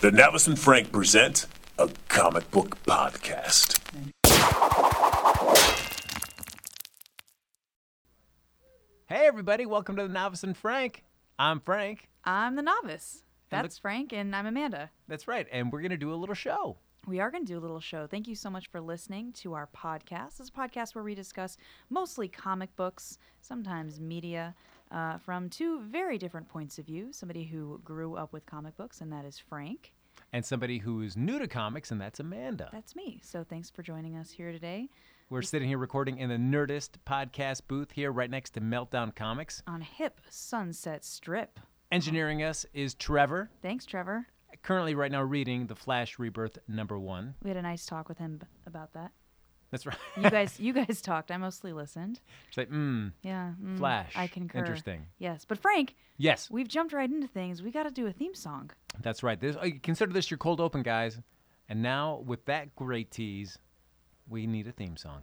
The Navis and Frank present a comic book podcast. Hey everybody, welcome to the Novice and Frank. I'm Frank. I'm the novice. That's Frank, and I'm Amanda. That's right, and we're going to do a little show. We are going to do a little show. Thank you so much for listening to our podcast. This is a podcast where we discuss mostly comic books, sometimes media, from two very different points of view. Somebody who grew up with comic books, and that is Frank. And somebody who is new to comics, and that's Amanda. That's me. So thanks for joining us here today. We're sitting here recording in the Nerdist podcast booth here right next to Meltdown Comics. On hip Sunset Strip. Engineering us is Trevor. Thanks, Trevor. Currently right now reading The Flash Rebirth #1. We had a nice talk with him about that. That's right. You guys talked. I mostly listened. It's like, Yeah. Flash. I concur. Interesting. Yes. But Frank, Yes, we've jumped right into things. We got to do a theme song. that's right. Consider this your cold open, guys. And now, with that great tease, we need a theme song.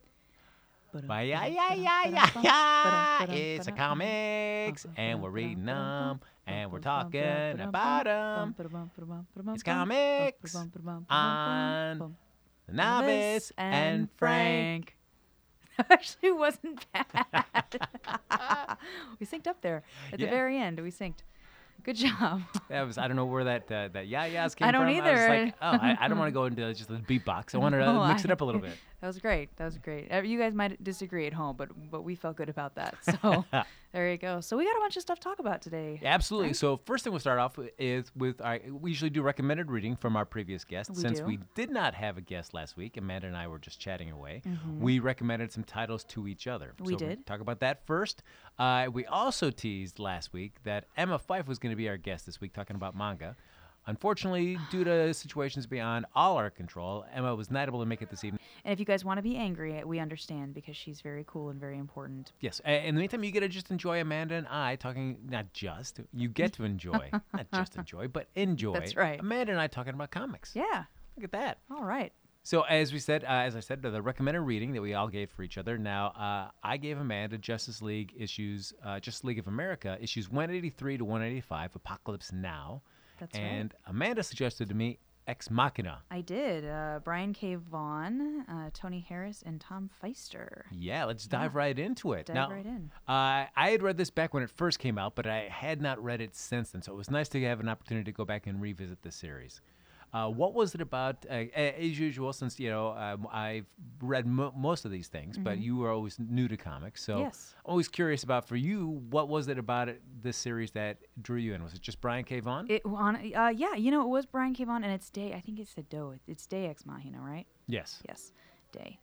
It's a comics, and we're reading them, and we're talking about them. It's comics on The Novice and Frank. Actually wasn't bad. We synced up there at the Yeah. very end. We synced. Good job. I don't know where that yas came I don't from. either. I was like, I don't want to go into just the beatbox. I want to No, mix it up a little bit. That was great. You guys might disagree at home, but we felt good about that. So there you go. So we got a bunch of stuff to talk about today. Absolutely. So first thing we'll start off with is we usually do recommended reading from our previous guest. Since we did not have a guest last week, Amanda and I were just chatting away. We recommended some titles to each other. We did. We'll talk about that first. We also teased last week that Emma Fife was going to be our guest this week talking about manga. Unfortunately, due to situations beyond all our control, Emma was not able to make it this evening. And if you guys want to be angry, we understand because she's very cool and very important. Yes. In the meantime, you get to just enjoy Amanda and I talking, you get to enjoy, not just enjoy, but enjoy. That's right. Amanda and I talking about comics. Yeah. Look at that. All right. So as I said, the recommended reading that we all gave for each other. Now, I gave Amanda Justice League of America issues 183 to 185, Apocalypse Now. That's and Amanda suggested to me Ex Machina. I did. Brian K. Vaughan, Tony Harris, and Tom Feister. Yeah, let's dive right into it. Dive right in. I had read this back when it first came out, but I had not read it since then. So it was nice to have an opportunity to go back and revisit the series. What was it about? As usual, since I've read most of these things, but you were always new to comics, so Yes. always curious about for you. What was it about this series that drew you in? Was it just Brian K. Vaughan? It was Brian K. Vaughan, and it's Day. I think it's the Doe. It's Day Ex Machina, right? Yes. Yes, Day.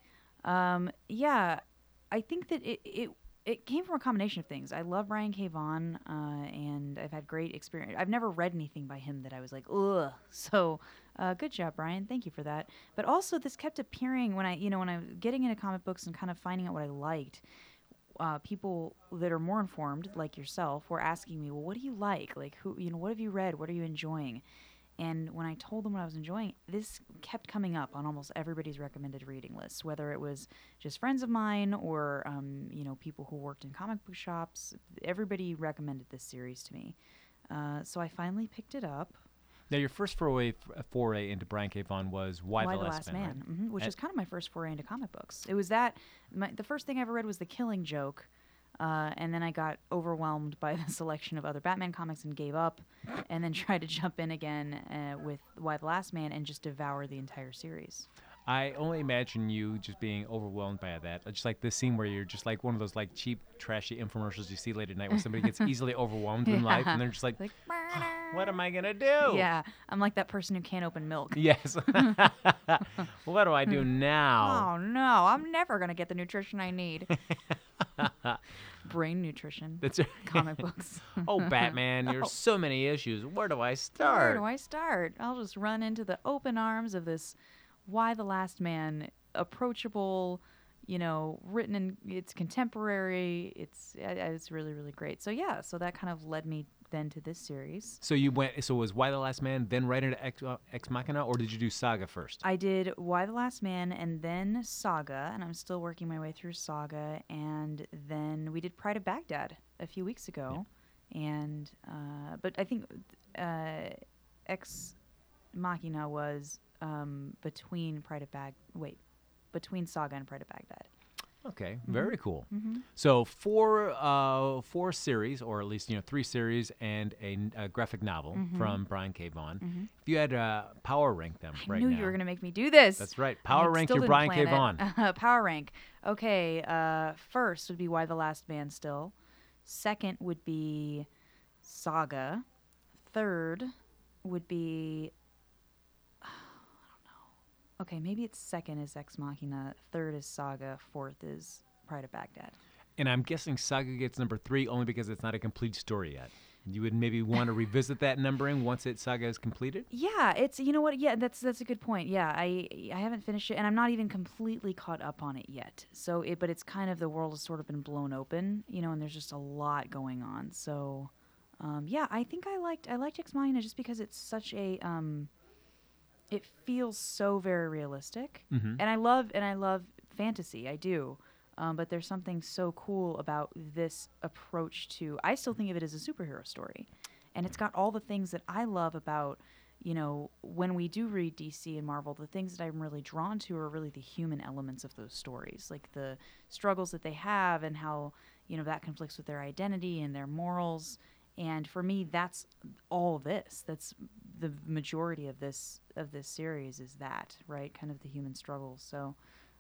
I think that it came from a combination of things. I love Brian K. Vaughan, and I've had great experience. I've never read anything by him that I was like, ugh. So, good job, Brian. Thank you for that. But also, this kept appearing when I was getting into comic books and kind of finding out what I liked. People that are more informed, like yourself, were asking me, well, what do you like? Like, what have you read? What are you enjoying? And when I told them what I was enjoying, this kept coming up on almost everybody's recommended reading list, whether it was just friends of mine or, people who worked in comic book shops. Everybody recommended this series to me. So I finally picked it up. Now, your first foray into Brian K. Vaughan was Why the Last Man, right? Which is kind of my first foray into comic books. It was the first thing I ever read was The Killing Joke. And then I got overwhelmed by the selection of other Batman comics and gave up, and then tried to jump in again with Why the Last Man and just devour the entire series. I only imagine you just being overwhelmed by that. Just like this scene where you're just like one of those like cheap, trashy infomercials you see late at night when somebody gets easily overwhelmed in life and they're just like what am I going to do? Yeah, I'm like that person who can't open milk. Yes. What do I do now? Oh, no, I'm never going to get the nutrition I need. Brain nutrition. That's comic books. Oh, Batman, there's so many issues. Where do I start? Where do I start? I'll just run into the open arms of this Why the Last Man, approachable, written in, it's contemporary. It's really, really great. So yeah, so that kind of led me then to this series. So it was Why the Last Man, then right into Ex Machina, or did you do Saga first? I did Why the Last Man and then Saga, and I'm still working my way through Saga, and then we did Pride of Baghdad a few weeks ago, and but I think Machina was between between Saga and Pride of Baghdad. Okay, very cool. Mm-hmm. So four series, or at least 3 series, and a graphic novel from Brian K. Vaughan. If you had power rank them I right knew now, you were going to make me do this. that's right. I Power rank still your didn't Brian K. plan Vaughan. it. Power rank. Okay, first would be Why the Last Man Still. Second would be Saga. Third would be okay, maybe it's second is Ex Machina, third is Saga, fourth is Pride of Baghdad. And I'm guessing Saga gets number 3 only because it's not a complete story yet. You would maybe want to revisit that numbering once Saga is completed? Yeah, it's you know what? Yeah, that's a good point. Yeah, I haven't finished it, and I'm not even completely caught up on it yet. So but it's kind of the world has sort of been blown open, and there's just a lot going on. So, yeah, I think I liked Ex Machina just because it's such a it feels so very realistic, and I love fantasy. I do. But there's something so cool about this approach to. I still think of it as a superhero story, and it's got all the things that I love about. When we do read DC and Marvel, the things that I'm really drawn to are really the human elements of those stories, like the struggles that they have and how that conflicts with their identity and their morals. And for me, that's all this. That's the majority of this series is that, right? Kind of the human struggles. So,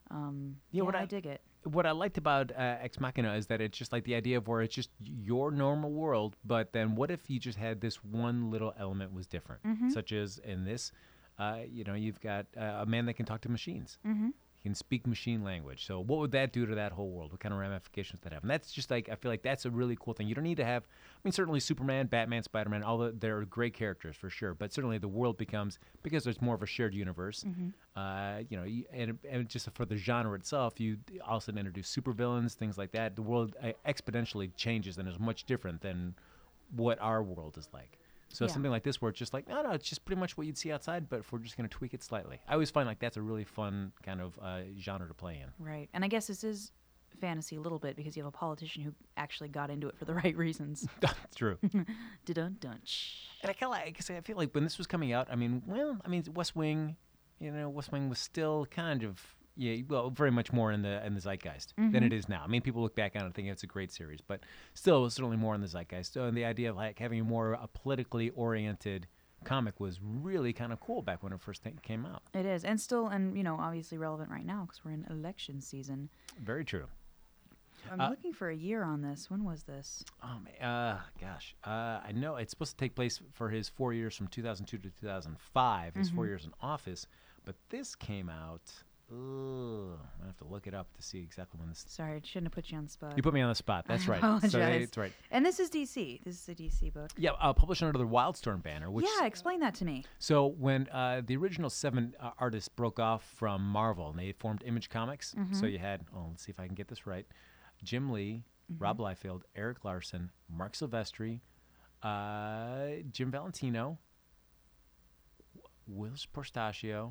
I dig it. What I liked about Ex Machina is that it's just like the idea of where it's just your normal world, but then what if you just had this one little element was different, such as in this, you've got a man that can talk to machines. He can speak machine language. So what would that do to that whole world? What kind of ramifications would that have? And that's just like, I feel like that's a really cool thing. You don't need to have, certainly Superman, Batman, Spider-Man, they're great characters for sure, but certainly the world becomes, because there's more of a shared universe, and just for the genre itself, you also introduce supervillains, things like that. The world exponentially changes and is much different than what our world is like. So something like this where it's just like, no, it's just pretty much what you'd see outside, but if we're just going to tweak it slightly. I always find like that's a really fun kind of genre to play in. Right. And I guess this is fantasy a little bit because you have a politician who actually got into it for the right reasons. That's true. Dun-dun-dunch. And I kind of like, because I feel like when this was coming out, West Wing, West Wing was still kind of, very much more in the zeitgeist than it is now. People look back on it and think it's a great series, but still, it was certainly more in the zeitgeist. So, and the idea of like having a politically oriented comic was really kind of cool back when it first came out. It is, and still, obviously relevant right now because we're in election season. Very true. I'm looking for a year on this. When was this? Oh, man, I know it's supposed to take place for his 4 years from 2002 to 2005, his 4 years in office, but this came out. I have to look it up to see exactly when this. Sorry, I shouldn't have put you on the spot. You put me on the spot. That's right. Apologize. So that's right. And this is DC. This is a DC book. Yeah, published under the Wildstorm banner. Which, explain that to me. So when the original 7 artists broke off from Marvel and they formed Image Comics, so you had, let's see if I can get this right, Jim Lee, Rob Liefeld, Eric Larson, Mark Silvestri, Jim Valentino, Will Portaccio,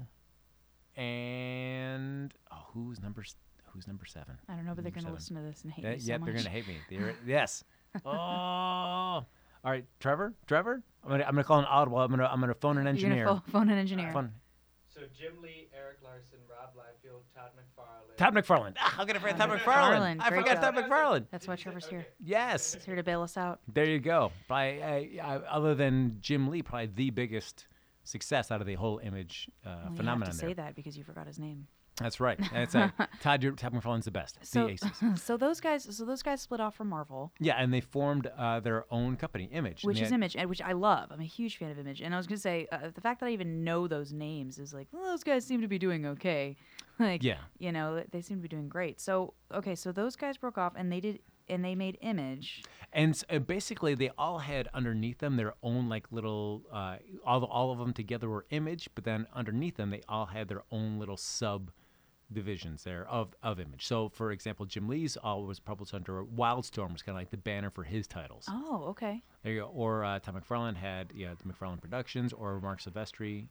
and who's number 7? I don't know, but they're going to listen to this and hate me so they're much. going to hate me. Yes. Oh, all right, Trevor. I'm gonna call an audible. I'm gonna phone an engineer. You're gonna phone an engineer. So Jim Lee, Eric Larson, Rob Liefeld, Todd McFarlane. Todd McFarlane. How could I forget Todd McFarlane. McFarlane? I Great forgot job. Todd McFarlane. That's why Trevor's here. Yes. He's here to bail us out. There you go. Probably, other than Jim Lee, probably the biggest success out of the whole Image phenomenon. You have to there. say that because you forgot his name. That's right. That's Todd McFarlane's the best. So, the aces. so those guys split off from Marvel. Yeah, and they formed their own company, Image. Which is Image, and which I love. I'm a huge fan of Image. And I was going to say, the fact that I even know those names is like, well, those guys seem to be doing okay. Like, yeah. They seem to be doing great. So, okay, so those guys broke off, and they made Image. And basically, they all had underneath them their own like little, all of them together were Image, but then underneath them, they all had their own little divisions there of Image. So, for example, Jim Lee's was published under Wildstorm, was kind of like the banner for his titles. Oh, okay. There you go. Or Todd McFarlane had the McFarlane Productions, or Mark Silvestri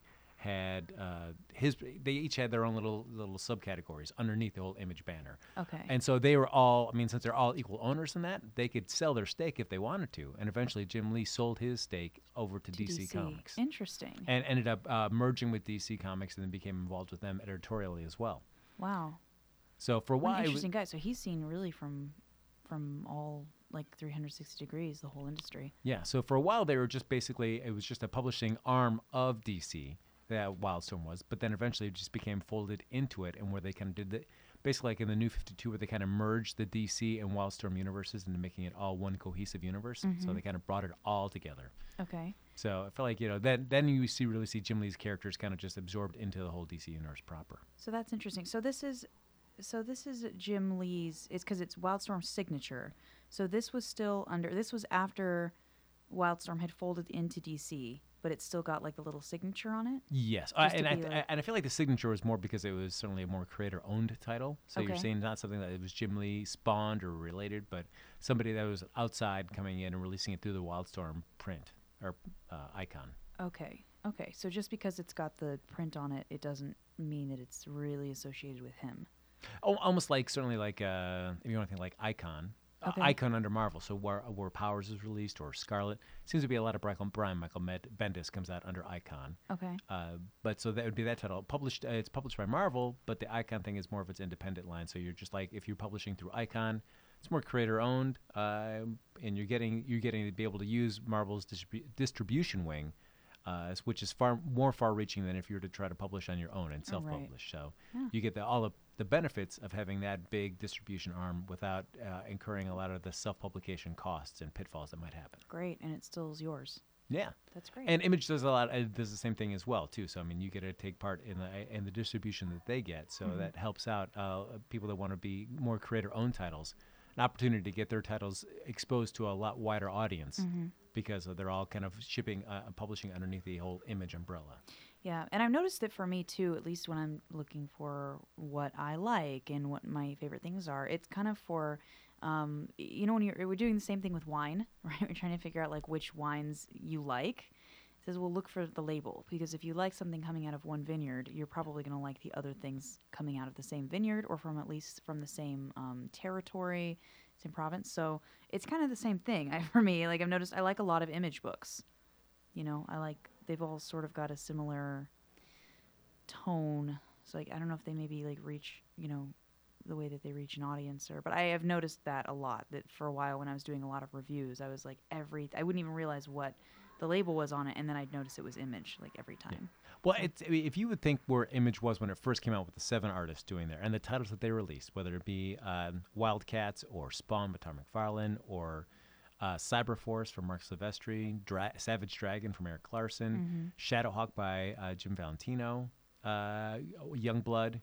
had they each had their own little subcategories underneath the whole Image banner. Okay. And so they were all, I mean, since they're all equal owners in that, they could sell their stake if they wanted to. And eventually Jim Lee sold his stake over to DC Comics. Interesting. And ended up merging with DC Comics and then became involved with them editorially as well. Wow. So for a What while, an interesting guy. So he's seen really from all like 360 degrees, the whole industry. yeah. So for a while, they were just basically, it was just a publishing arm of DC that Wildstorm was, but then eventually it just became folded into it, and where they kind of did the, basically like in the New 52, where they kind of merged the DC and Wildstorm universes into making it all one cohesive universe. So they kind of brought it all together. Okay. So I feel like, you know, then you really see Jim Lee's characters kind of just absorbed into the whole DC universe proper. So that's interesting. So this is Jim Lee's. It's because it's Wildstorm's signature. So this was still under. This was after Wildstorm had folded into DC, but it still got like the little signature on it. Yes, Just and to be like- I feel like the signature was more because it was certainly a more creator-owned title. So you're Okay. saying not something that it was Jim Lee spawned or related, but somebody that was outside coming in and releasing it through the Wildstorm print or icon. Okay. Okay. So just because it's got the print on it, it doesn't mean that it's really associated with him. Oh, almost like certainly like if you want to think like Icon. Okay. Icon under Marvel, so where Powers is released or Scarlet, seems to be a lot of Brian Michael Bendis comes out under Icon. Okay. But so that would be that title. Published, it's published by Marvel, but the Icon thing is more of its independent line. So you're just like, if you're publishing through Icon, it's more creator owned, and you're getting to be able to use Marvel's distribution wing, which is more far-reaching than if you were to try to publish on your own and self-publish. So Yeah. you get all of the benefits of having that big distribution arm without incurring a lot of the self-publication costs and pitfalls that might happen. Great. And it still is yours. Yeah. That's great. And Image does a lot. Does the same thing as well too. So I mean, you get to take part in the distribution that they get. So that helps out people that want to be more creator-owned titles, an opportunity to get their titles exposed to a lot wider audience because they're all kind of publishing underneath the whole Image umbrella. Yeah, and I've noticed that for me too, at least when I'm looking for what I like and what my favorite things are, it's kind of for, you know, when we're doing the same thing with wine, right? We're trying to figure out like which wines you like. It says, well, look for the label, because if you like something coming out of one vineyard, you're probably going to like the other things coming out of the same vineyard or from at least from the same territory, same province. So it's kind of the same thing for me. Like I've noticed I like a lot of Image books. You know, they've all sort of got a similar tone. So like I don't know if they maybe like reach, you know, the way that they reach an audience but I have noticed that a lot, that for a while when I was doing a lot of reviews, I was like I wouldn't even realize what the label was on it, and then I'd notice it was Image like every time. Well, if you would think where Image was when it first came out with the 7 artists doing there and the titles that they released, whether it be Wildcats or Spawn by Todd McFarlane or Cyberforce from Mark Silvestri, Savage Dragon from Eric Larson, Shadowhawk by Jim Valentino, Youngblood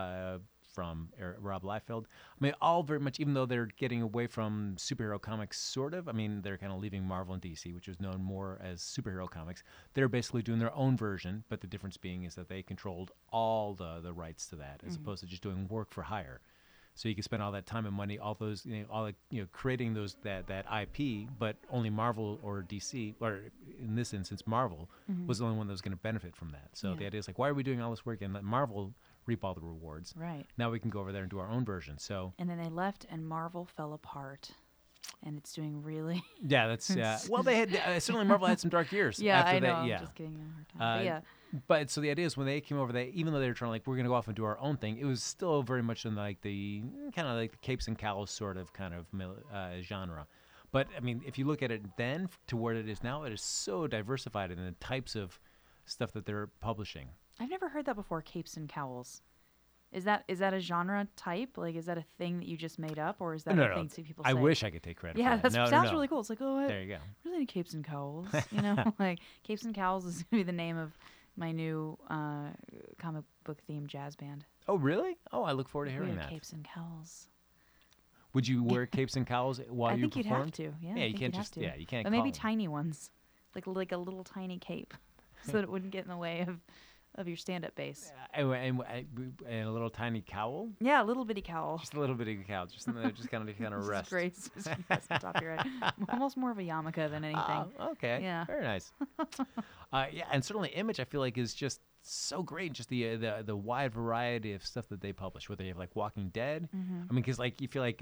from Rob Liefeld. I mean, all very much, even though they're getting away from superhero comics, sort of. I mean, they're kind of leaving Marvel and DC, which is known more as superhero comics. They're basically doing their own version, but the difference being is that they controlled all the rights to that, as opposed to just doing work for hire. So you can spend all that time and money, all those, creating that IP, but only Marvel or DC, or in this instance, Marvel was the only one that was going to benefit from that. So the idea is like, why are we doing all this work and let Marvel reap all the rewards? Right. Now we can go over there and do our own version. So And then they left, and Marvel fell apart, and it's doing really. yeah, that's well, they had certainly Marvel had some dark years. Yeah, after I know. that, I'm yeah. just giving them a hard time. But yeah. But so the idea is when they came over, even though they were trying to like, we're going to go off and do our own thing, it was still very much in like the kind of like the capes and cows sort of kind of genre. But I mean, if you look at it then to where it is now, it is so diversified in the types of stuff that they're publishing. I've never heard that before. Capes and cowls. Is that a genre type? Like, is that a thing that you just made up, or is that a thing that people say? I wish I could take credit Yeah, for that. that sounds really cool. It's like, oh, there you go. really into capes and cowls. You know, like Capes and Cowls is gonna be the name of my new comic book themed jazz band. Oh, really? Oh, I look forward to We hearing have that. Capes and Cowls. Would you wear capes and cowls while I you think you'd performed? have to. Yeah, I Yeah, you think can't you'd have just. to. Yeah, you can't. But maybe call 'em. tiny ones, like a little tiny cape, so that it wouldn't get in the way of your stand-up bass. And a little tiny cowl. Yeah, a little bitty cowl. Just a little bit of cowl, just kind of rest. Just great. Just rest on top of your head. Almost more of a yarmulke than anything. Okay. Yeah. Very nice. Yeah, and certainly Image, I feel like, is just so great. Just the wide variety of stuff that they publish. Whether you have like Walking Dead. Mm-hmm. I mean, because like you feel like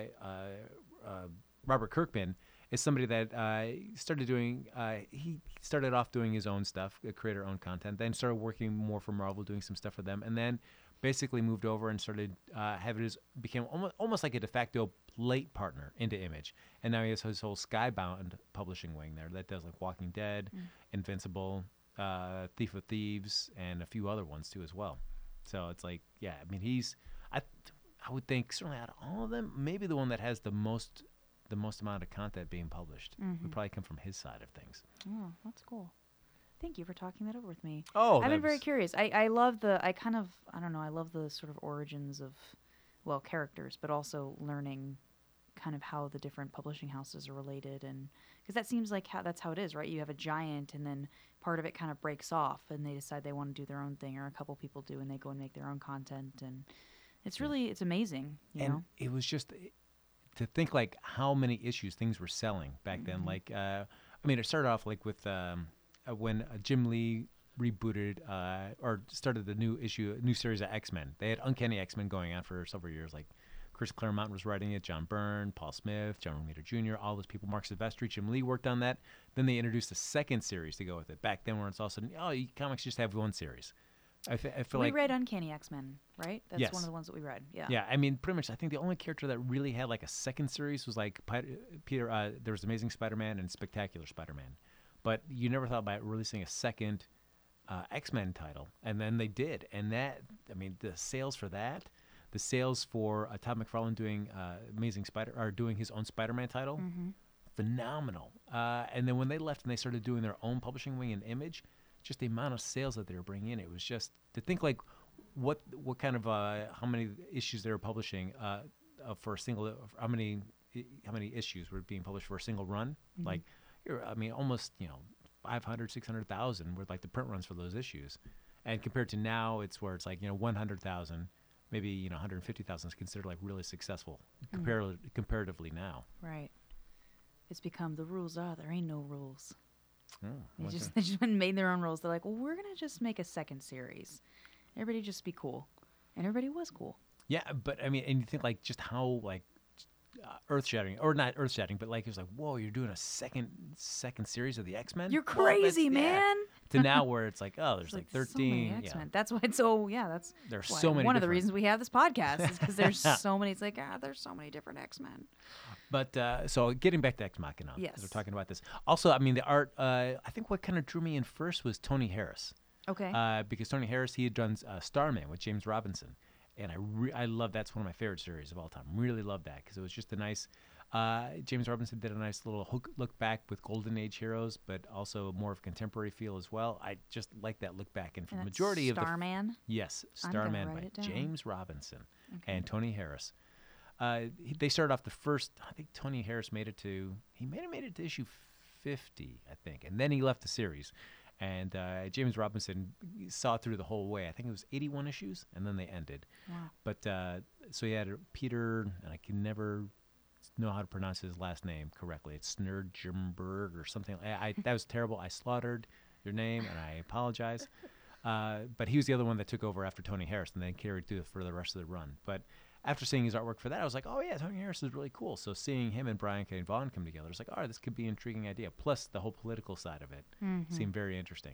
Robert Kirkman is somebody that started doing. He started off doing his own stuff, creator-owned content. Then started working more for Marvel, doing some stuff for them, and then basically moved over and started became almost like a de facto late partner into Image. And now he has his whole Skybound publishing wing there that does like Walking Dead, Invincible, Thief of Thieves, and a few other ones too as well. So it's like, yeah, I mean, I would think certainly out of all of them, maybe the one that has the most amount of content being published would probably come from his side of things. Oh, that's cool. Thank you for talking that over with me. Oh, I've been very curious. I love I love the sort of origins of, well, characters, but also learning kind of how the different publishing houses are related, and because that seems like that's how it is, right? You have a giant, and then part of it kind of breaks off, and they decide they want to do their own thing, or a couple people do, and they go and make their own content, and it's really it's amazing, you know. It was just to think like how many issues things were selling back then. Like, I mean, it started off like with when Jim Lee rebooted or started the new series of X-Men. They had Uncanny X-Men going on for several years. Like Chris Claremont was writing it, John Byrne, Paul Smith, John Romita Jr., all those people, Mark Silvestri, Jim Lee worked on that. Then they introduced a second series to go with it. Back then, where it's all of a sudden, comics just have one series. I feel like we read Uncanny X-Men, right? That's yes. one of the ones that we read. Yeah. Yeah, I mean, pretty much. I think the only character that really had like a second series was like Peter. There was Amazing Spider-Man and Spectacular Spider-Man, but you never thought about releasing a second X-Men title, and then they did. And that, I mean, the sales for that, the sales for Todd McFarlane doing doing his own Spider-Man title, phenomenal. And then when they left and they started doing their own publishing wing and Image, just the amount of sales that they were bringing in, it was just to think like what kind of how many issues they were publishing for a single, how many issues were being published for a single run. Like, I mean, almost 500, 600,000 were like the print runs for those issues, and compared to now, it's where it's like 100,000, maybe 150,000 is considered like really successful comparatively now. Right. It's become the rules are there ain't no rules. Oh, They just made their own rules. They're like, well, we're gonna just make a second series. Everybody just be cool, and everybody was cool. Yeah, but I mean, and you think like just how like earth-shattering, or not earth-shattering, but like it was like, whoa, you're doing a second series of the X-Men? You're crazy, man. To now where it's like, oh, there's like 13. So many X-Men. That's why it's so, that's there's why so many. One of the reasons we have this podcast is because there's so many. It's like, there's so many different X-Men. But so getting back to Ex Machina, yes, because we're talking about this. Also, I mean, the art. I think what kind of drew me in first was Tony Harris. Okay. Because Tony Harris, he had done Starman with James Robinson, and I love that's one of my favorite series of all time. Really love that because it was just a nice. James Robinson did a nice little look back with Golden Age heroes, but also more of a contemporary feel as well. I just like that look back, and for the majority of the Starman. Yes, Starman by James Robinson and Tony Harris. They started off the first. I think Tony Harris made it to issue 50, I think, and then he left the series. And James Robinson saw through the whole way. I think it was 81 issues, and then they ended. Wow. But so he had Peter, and I can never know how to pronounce his last name correctly. It's Snurgemberg or something. That was terrible. I slaughtered your name, and I apologize. But he was the other one that took over after Tony Harris, and then carried through for the rest of the run. But after seeing his artwork for that, I was like, oh, yeah, Tony Harris is really cool. So seeing him and Brian K. Vaughan come together, it's like, all right, this could be an intriguing idea. Plus, the whole political side of it seemed very interesting.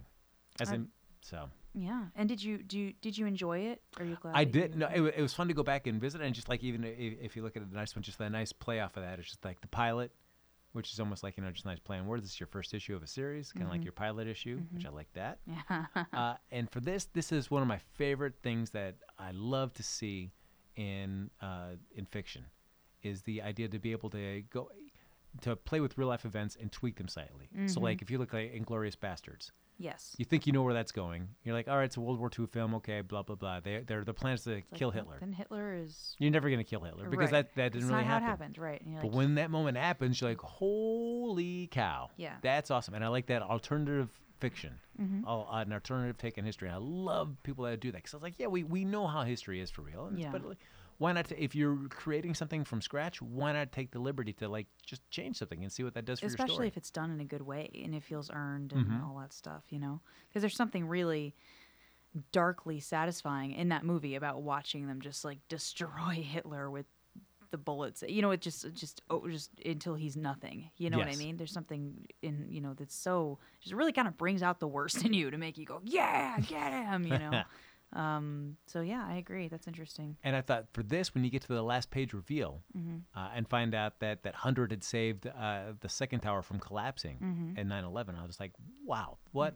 Yeah. And did you enjoy it? Are you glad? I did. No, it was fun to go back and visit. And just like even if you look at the nice one, just that nice play off of that, it's just like the pilot, which is almost like, just a nice play on words. This is your first issue of a series, kind of like your pilot issue, which I like that. Yeah. And for this is one of my favorite things that I love to see in fiction, is the idea to be able to go to play with real life events and tweak them slightly. So like if you look like Inglourious Bastards, yes, you think you know where that's going. You're like, all right, it's a World War II film, okay, blah blah blah. The plans to kill Hitler. Then Hitler is. You're never gonna kill Hitler because that didn't really happen. How it happened, right? And you're but when that moment happens, you're like, holy cow, yeah, that's awesome. And I like that alternative fiction, an alternative take on history. And I love people that do that because I was like, yeah, we know how history is for real. And Yeah. but like, why not? If you're creating something from scratch, why not take the liberty to like just change something and see what that does for your Especially story? if it's done in a good way and it feels earned and all that stuff, because there's something really darkly satisfying in that movie about watching them just like destroy Hitler with the bullets. It just until he's nothing. You know what I Yes. mean? There's something in that's so just really kind of brings out the worst in you to make you go, yeah, get him. So yeah, I agree. That's interesting. And I thought for this, when you get to the last page reveal and find out that 100 had saved the second tower from collapsing in 9/11, I was like, wow, what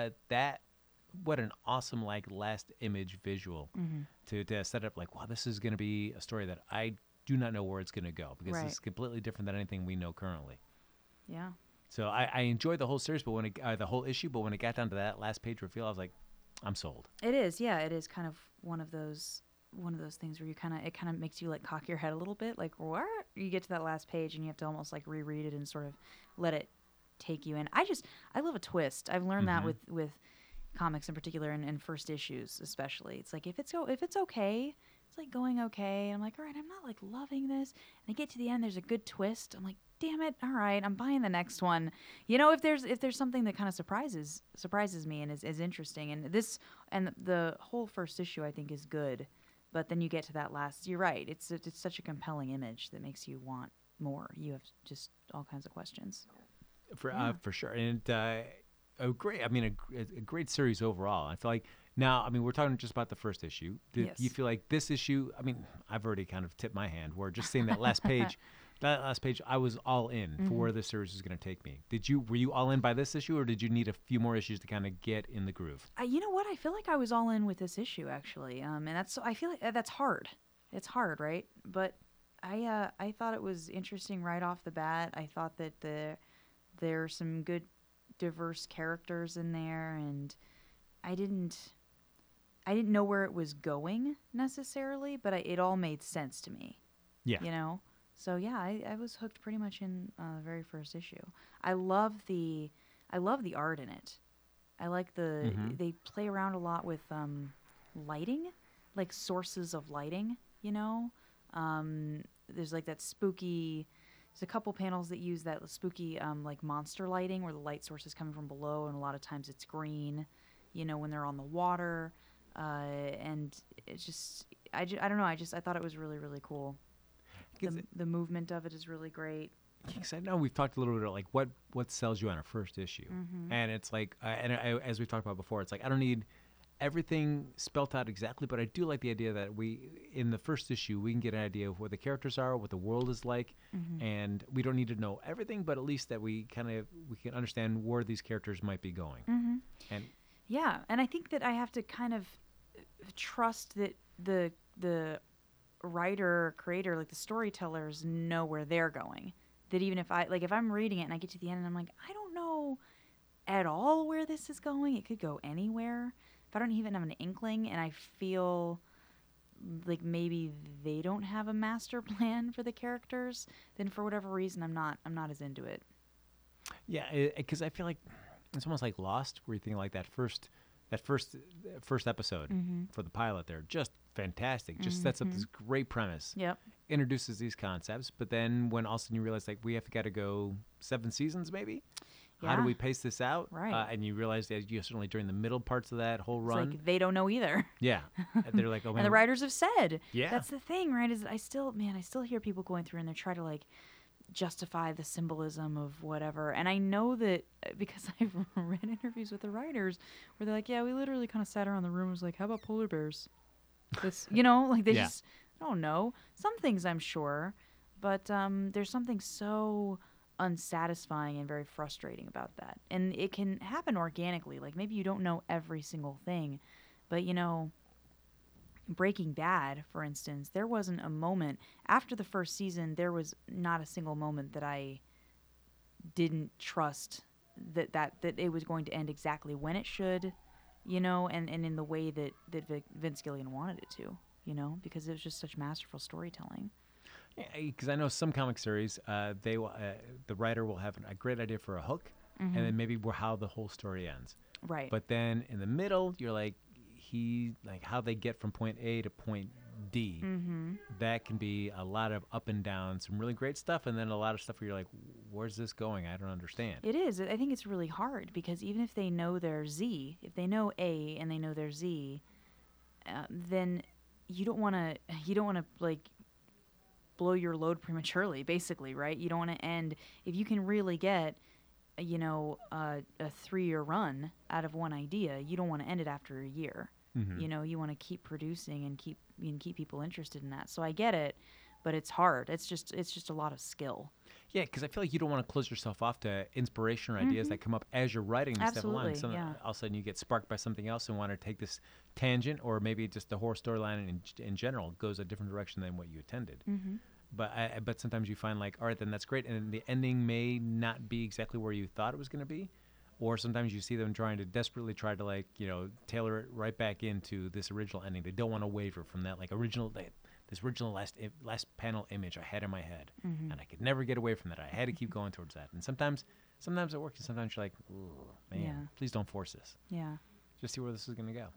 an awesome like last image visual to set up like, wow, this is going to be a story that I do not know where it's going to go because Right. it's completely different than anything we know currently. Yeah. So I enjoyed the whole series, but when the whole issue, but when it got down to that last page reveal, I was like, I'm sold. It is, yeah. It is kind of one of those things where it kind of makes you like cock your head a little bit, like what? You get to that last page and you have to almost like reread it and sort of let it take you in. I love a twist. I've learned that with comics in particular and first issues especially. It's like if it's okay, it's like going okay. And I'm like, all right, I'm not like loving this. And I get to the end, there's a good twist. I'm like, damn it, all right, I'm buying the next one. If there's something that kind of surprises me and is interesting, and the whole first issue I think is good, but then you get to that last. You're right. It's such a compelling image that makes you want more. You have just all kinds of questions. For sure. And a great series overall. I feel like now, we're talking just about the first issue. Did Yes. you feel like this issue? I've already kind of tipped my hand. Where just seeing that last page, I was all in for where this series is going to take me. Were you all in by this issue, or did you need a few more issues to kind of get in the groove? You know what? I feel like I was all in with this issue actually, and I feel like that's hard. It's hard, right? But I thought it was interesting right off the bat. I thought that there are some good, diverse characters in there, and I didn't know where it was going necessarily, but it all made sense to me. Yeah. So yeah, I was hooked pretty much in the very first issue. I love the art in it. I like they play around a lot with lighting, like sources of lighting. There's like that spooky. There's a couple panels that use that spooky like monster lighting where the light source is coming from below, and a lot of times it's green. When they're on the water, and it's just I don't know. I thought it was really, really cool. The movement of it is really great. Because I know we've talked a little bit about like what sells you on a first issue, and it's like, as we've talked about before, it's like I don't need everything spelt out exactly, but I do like the idea that in the first issue we can get an idea of what the characters are, what the world is like, and we don't need to know everything, but at least that we can understand where these characters might be going. And yeah, and I think that I have to kind of trust that the writer or creator, like the storytellers, know where they're going. That even if I'm reading it and I get to the end and I'm like, I don't know at all where this is going. It could go anywhere. If I don't even have an inkling and I feel like maybe they don't have a master plan for the characters, then for whatever reason I'm not as into it. yeah, because I feel like it's almost like Lost, where you think like that first episode for the pilot there, just fantastic. Just sets up this great premise. Yep. Introduces these concepts, but then when all of a sudden you realize like we have got to go 7 seasons maybe. How do Yeah. we pace this out? Right. And you realize that you certainly during the middle parts of that whole It's run. like they don't know either. Yeah. And they're like, oh man. And the writers have said. Yeah. That's the thing, right? Is I still hear people going through and they try to like justify the symbolism of whatever. And I know that because I've read interviews with the writers where they're like, yeah, we literally kind of sat around the room and was like, how about polar bears? This, like they Yeah. just, I don't know. Some things I'm sure, but there's something so unsatisfying and very frustrating about that. And it can happen organically. Like maybe you don't know every single thing, but Breaking Bad, for instance, there wasn't a moment after the first season, there was not a single moment that I didn't trust that it was going to end exactly when it should, and in the way that Vince Gilligan wanted it to, because it was just such masterful storytelling. Because I know some comic series, the writer will have a great idea for a hook, and then maybe how the whole story ends. Right. But then in the middle, you're like, how they get from point A to point D. That can be a lot of up and down, some really great stuff, and then a lot of stuff where you're like, where's this going? I don't understand. It is. I think it's really hard because even if they know their Z, if they know A and they know their Z, then you don't want to like blow your load prematurely, basically, right? You don't want to end if you can really get a 3-year run out of one idea. You don't want to end it after a year. You want to keep producing and keep people interested in that. So I get it, but it's hard. It's just a lot of skill. Yeah, because I feel like you don't want to close yourself off to inspiration or ideas that come up as you're writing this stuff along. Absolutely, yeah. All of a sudden you get sparked by something else and want to take this tangent, or maybe just the horror storyline in general goes a different direction than what you intended. But sometimes you find like, all right, then that's great, and the ending may not be exactly where you thought it was going to be. Or sometimes you see them desperately try to tailor it right back into this original ending. They don't want to waver from that this original last panel image I had in my head, and I could never get away from that. I had to keep going towards that. And sometimes it works, and sometimes you're like, ooh, man, please don't force this. Yeah. Just see where this is going to go.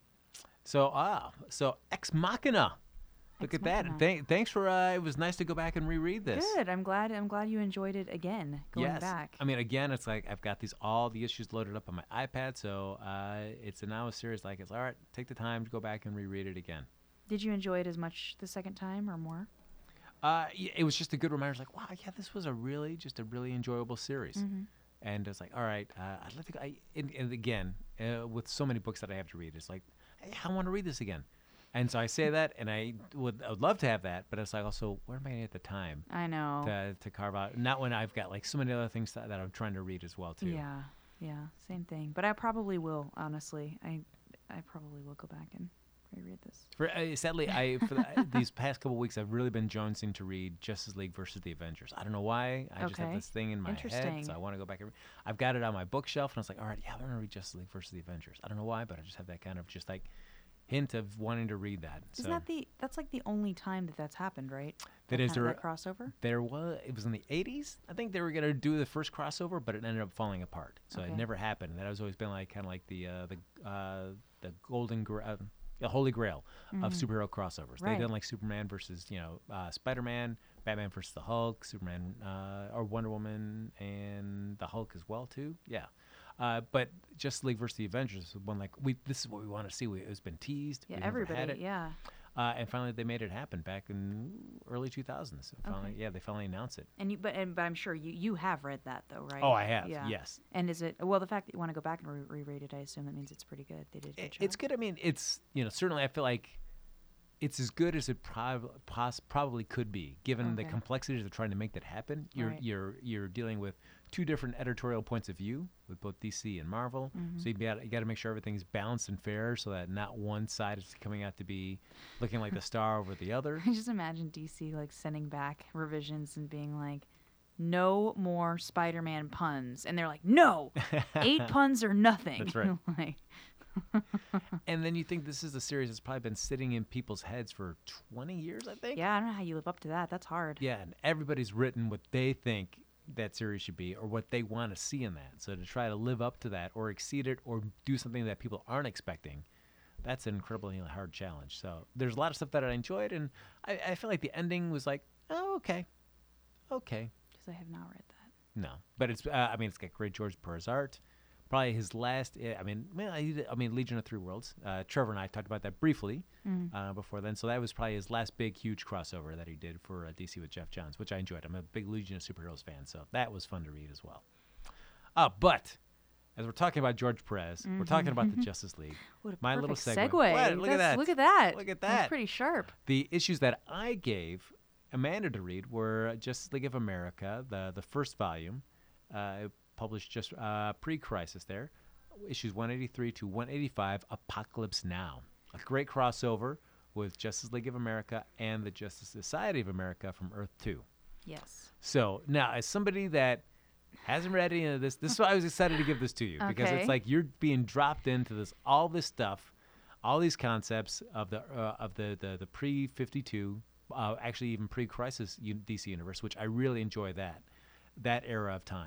So Ex Machina. Look Ex at that. Machina. Thanks for it was nice to go back and reread this. Good. I'm glad you enjoyed it again. Going back. I mean, again, it's like I've got all the issues loaded up on my iPad, so it's now a series like it's all right. Take the time to go back and reread it again. Did you enjoy it as much the second time or more? It was just a good reminder. It's like, wow, yeah, this was a really enjoyable series. And it's like, all right, I'd like to. And again, with so many books that I have to read, it's like, hey, I want to read this again. And so I say that, and I would love to have that, but it's like also, where am I going to get the time? I know. To carve out? Not when I've got like so many other things that I'm trying to read as well too. Yeah, same thing. But I probably will, honestly. I probably will go back and reread this. Sadly, these past couple weeks, I've really been jonesing to read Justice League versus the Avengers. I don't know why. I just have this thing in my head, so I want to go back and I've got it on my bookshelf, and I was like, all right, yeah, I'm going to read Justice League versus the Avengers. I don't know why, but I just have that kind of just like hint of wanting to read that. Isn't that's like the only time that's happened, right? That crossover? It was in the 80s. I think they were going to do the first crossover, but it ended up falling apart. So it never happened. That has always been like kind of like the Holy Grail of superhero crossovers. Right. They've done like Superman versus Spider-Man, Batman versus the Hulk, Superman or Wonder Woman and the Hulk as well too. Yeah. But Justice League versus the Avengers is one this is what we want to see. It's been teased. Yeah, we never everybody. had it. Yeah. And finally, they made it happen back in early 2000s. Finally, they finally announced it. But I'm sure you have read that though, right? Oh, I have. Yeah. Yes. And is it the fact that you want to go back and reread it? I assume that means it's pretty good. They did a good job. It's good. I mean, it's certainly I feel like it's as good as it probably could be, given the complexities of trying to make that happen. You're dealing with two different editorial points of view with both DC and Marvel, so you got to make sure everything's balanced and fair, so that not one side is coming out to be looking like the star over the other. I just imagine DC like sending back revisions and being like, no more Spider-Man puns, and they're like, no, 8 puns or nothing. That's right. Like, and then you think this is a series that's probably been sitting in people's heads for 20 years, I think. Yeah, I don't know how you live up to that. That's hard. Yeah, and everybody's written what they think that series should be or what they want to see in that. So to try to live up to that or exceed it or do something that people aren't expecting, that's an incredibly hard challenge. So there's a lot of stuff that I enjoyed, and I feel like the ending was like, oh, okay. Because I have not read that. No, but it's it's got great George Perez art. Probably his last. Legion of Three Worlds. Trevor and I talked about that briefly before then. So that was probably his last big, huge crossover that he did for DC with Jeff Johns, which I enjoyed. I'm a big Legion of Superheroes fan, so that was fun to read as well. But as we're talking about George Perez, we're talking about the Justice League. What a My perfect little segue. segue. Look at that. Look at that. Look at that. That's pretty sharp. The issues that I gave Amanda to read were Justice League of America, the first volume, published just pre-crisis there, issues 183 to 185, Apocalypse Now. A great crossover with Justice League of America and the Justice Society of America from Earth 2. Yes. So now, as somebody that hasn't read any of this is why I was excited to give this to you, because it's like you're being dropped into all this stuff, all these concepts of the pre-52, actually even pre-crisis DC universe, which I really enjoy that era of time.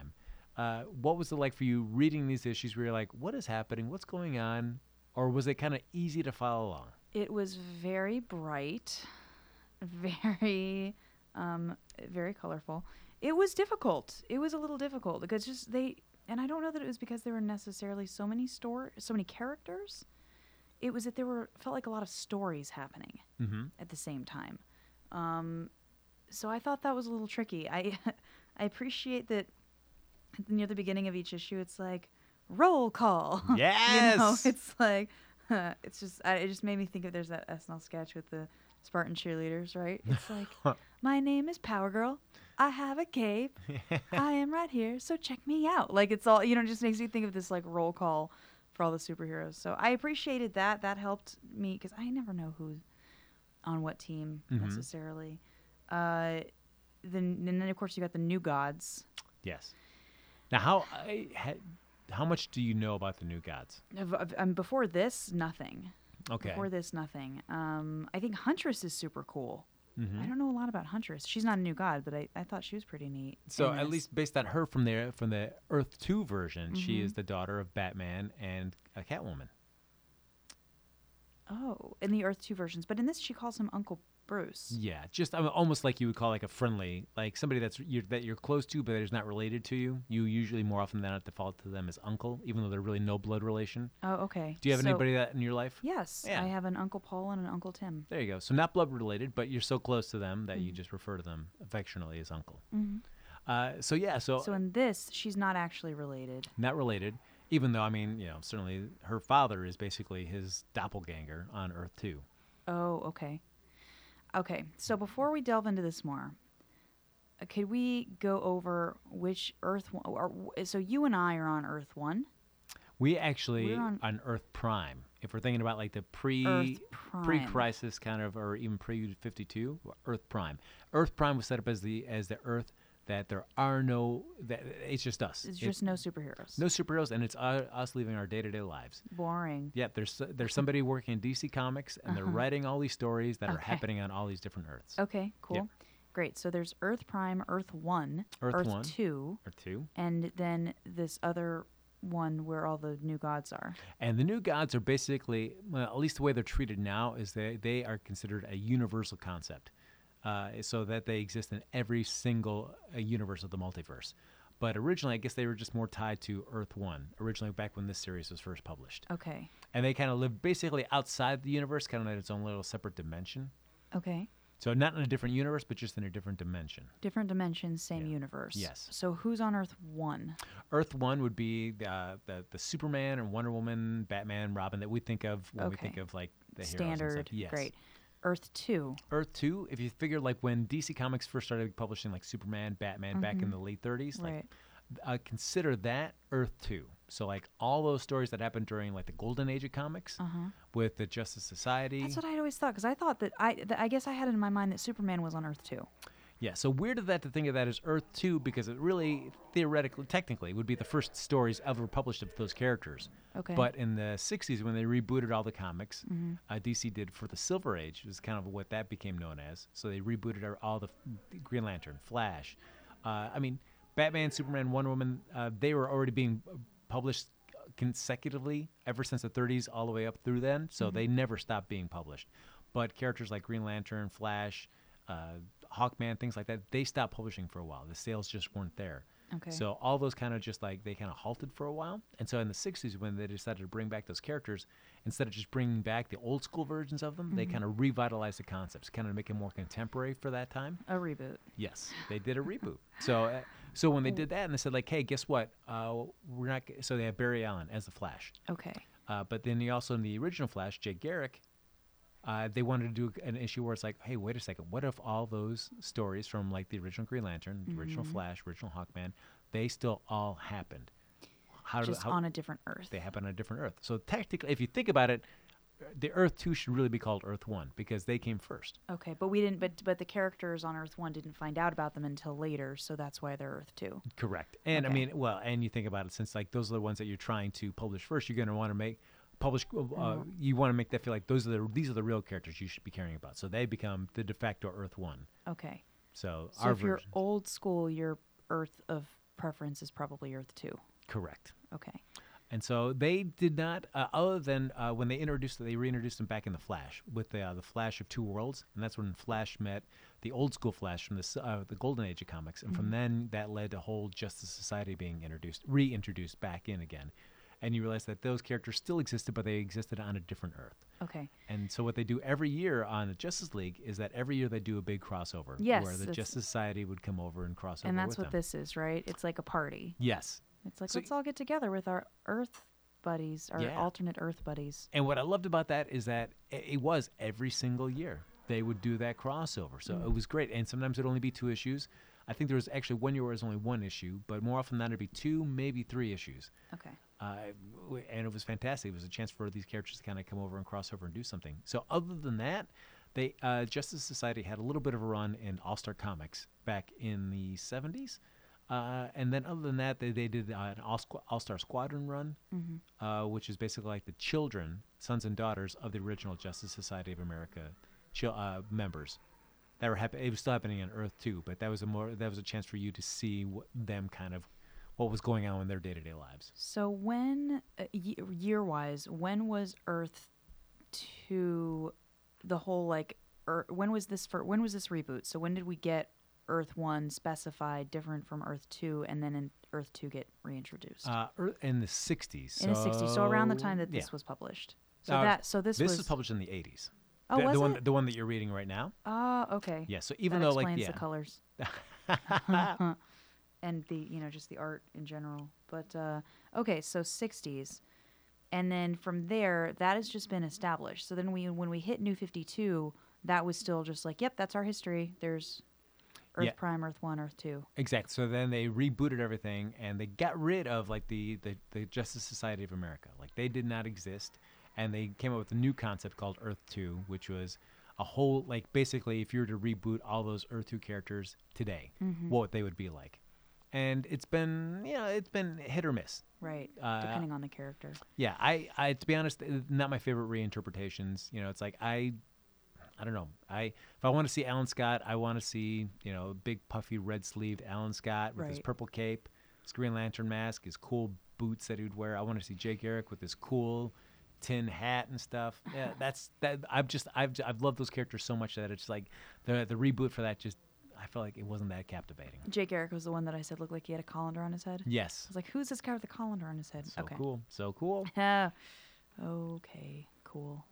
What was it like for you reading these issues where you're like, what is happening? What's going on? Or was it kind of easy to follow along? It was very bright, very, very colorful. It was difficult. It was a little difficult because and I don't know that it was because there were necessarily so many characters. It was that felt like a lot of stories happening at the same time. So I thought that was a little tricky. I appreciate that near the beginning of each issue, it's like roll call. Yes, it's like it just made me think of there's that SNL sketch with the Spartan cheerleaders, right? It's like my name is Power Girl. I have a cape. I am right here, so check me out. Like it's all just makes me think of this like roll call for all the superheroes. So I appreciated that. That helped me because I never know who's on what team necessarily. Then of course you got the New Gods. Yes. Now, how much do you know about the New Gods? Before this, nothing. Okay. Before this, nothing. I think Huntress is super cool. Mm-hmm. I don't know a lot about Huntress. She's not a New God, but I thought she was pretty neat. So at least based on her from the Earth 2 version, she is the daughter of Batman and a Catwoman. Oh, in the Earth 2 versions. But in this, she calls him Uncle Bruce. Yeah, just almost like you would call like a friendly, like somebody that you're close to but is not related to you. You usually more often than not default to them as uncle, even though they're really no blood relation. Oh, okay. Do you have anybody that in your life? Yes, Yeah. I have an Uncle Paul and an Uncle Tim. There you go. So not blood related, but you're so close to them that you just refer to them affectionately as uncle. So in this, she's not actually related. not related, even though certainly her father is basically his doppelganger on Earth 2. Oh, okay. Okay, so before we delve into this more, could we go over which Earth one? So you and I are on Earth 1. We actually We're on Earth Prime. If we're thinking about like the Earth Prime. pre-crisis kind of, or even pre-52, Earth Prime. Earth Prime was set up as the Earth that there are it's just us. It's just no superheroes. No superheroes, and it's us living our day-to-day lives. Boring. Yeah, there's somebody working in DC Comics, and they're writing all these stories that are happening on all these different Earths. Okay, cool. Yep. Great. So there's Earth Prime, Earth 1, Earth 1, 2, Earth 2. and then this other one where all the New Gods are. And the New Gods are basically, well, at least the way they're treated now, is they are considered a universal concept. So that they exist in every single universe of the multiverse. But originally, I guess they were just more tied to Earth 1, originally back when this series was first published. Okay. And they kind of live basically outside the universe, kind of in its own little separate dimension. Okay. So not in a different universe, but just in a different dimension. Different dimensions, same universe. Yes. So who's on Earth 1? Earth 1 would be the Superman and Wonder Woman, Batman, Robin that we think of when we think of like the heroes and Standard. stuff. Yes. Great. Earth 2. Earth 2, if you figure like when DC Comics first started publishing like Superman, Batman back in the late 30s, Right. consider that Earth 2. So like all those stories that happened during like the golden age of comics with the Justice Society. That's what I always thought, because I thought that I guess I had it in my mind that Superman was on Earth 2. Yeah, so weird of that to think of that as Earth 2 because it really, theoretically, technically, would be the first stories ever published of those characters. Okay. But in the 60s, when they rebooted all the comics, DC did for the Silver Age, was kind of what that became known as. So they rebooted all the Green Lantern, Flash. Batman, Superman, Wonder Woman, they were already being published consecutively ever since the 30s all the way up through then. So they never stopped being published. But characters like Green Lantern, Flash, Hawkman, things like that, they stopped publishing for a while. The sales just weren't there. Okay. So all those kind of just like, they kind of halted for a while. And so in the 60s, when they decided to bring back those characters, instead of just bringing back the old school versions of them, they kind of revitalized the concepts, kind of make it more contemporary for that time. A reboot. Yes, they did a reboot. So when they did that and they said like, hey, guess what? We're not, so they had Barry Allen as the Flash. Okay. But then he also, in the original Flash, Jake Garrick, they wanted to do an issue where it's like, hey, wait a second. What if all those stories from like the original Green Lantern, the original Flash, original Hawkman, they still all happened? Just on a different Earth. They happen on a different Earth. So technically, if you think about it, the Earth 2 should really be called Earth 1 because they came first. Okay, but we didn't. But the characters on Earth 1 didn't find out about them until later, so that's why they're Earth 2. Correct. And Okay. and you think about it, since like those are the ones that you're trying to publish first, you're going to want to publish. You want to make that feel like these are the real characters you should be caring about. So they become the de facto Earth 1. Okay. So So our if you're version. old school, you're Earth of preference is probably Earth 2. Correct. Okay. And so they did not, other than when they reintroduced them back in the Flash with the Flash of Two Worlds, and that's when Flash met the old school Flash from the Golden Age of comics, and from then that led to whole Justice Society being reintroduced back in again, and you realize that those characters still existed, but they existed on a different Earth. Okay. And so what they do every year on the Justice League is that every year they do a big crossover, Yes, where the it's- Justice Society would come over and cross over And that's with what them. this is, right? It's like a party. Yes. It's like, So- let's all get together with our Earth buddies, our Yeah. alternate Earth buddies. And what I loved about that is that it was every single year they would do that crossover. So it was great. And sometimes it'd only be 2 issues. I think there was actually one year where it was only 1 issue, but more often than not, it'd be 2, maybe 3 issues. Okay. And it was fantastic. It was a chance for these characters to kind of come over and cross over and do something. So other than that, they Justice Society had a little bit of a run in All-Star Comics back in the 70s. And then other than that, they did an All-Star Squadron run, which is basically like the children, sons and daughters of the original Justice Society of America members that were happy. It was still happening on Earth too, but that was a chance for you to see what was going on in their day-to-day lives. So when, year-wise, when was Earth 2, the whole like, when was this reboot? So when did we get Earth 1 specified different from Earth 2, and then in Earth 2 get reintroduced? In the 60s. In the 60s, so around the time that this yeah. was published. So this This was was published in the 80s. Oh, the was one it? the one that you're reading right now? Oh, okay. Yeah, so even that though explains like the colors and the just the art in general. But okay, so 60s, and then from there that has just been established. So then when we hit New 52, that was still just like, yep, that's our history. There's Earth Yeah. Prime, Earth 1, Earth 2. Exactly. So then they rebooted everything and they got rid of like the Justice Society of America. Like they did not exist, and they came up with a new concept called Earth 2, which was a whole, like, basically if you were to reboot all those Earth 2 characters today, what they would be like. And it's been hit or miss. Right, depending on the character. Yeah, I to be honest, not my favorite reinterpretations. It's like I don't know. If I want to see Alan Scott, I want to see big puffy red sleeved Alan Scott with his Right. purple cape, his Green Lantern mask, his cool boots that he'd wear. I want to see Jay Garrick with his cool tin hat and stuff. Yeah, I've loved those characters so much that it's like the reboot for that just, I felt like it wasn't that captivating. Jake Eric was the one that I said looked like he had a colander on his head. Yes. I was like, who's this guy with a colander on his head? So okay. cool. So cool. Okay, cool.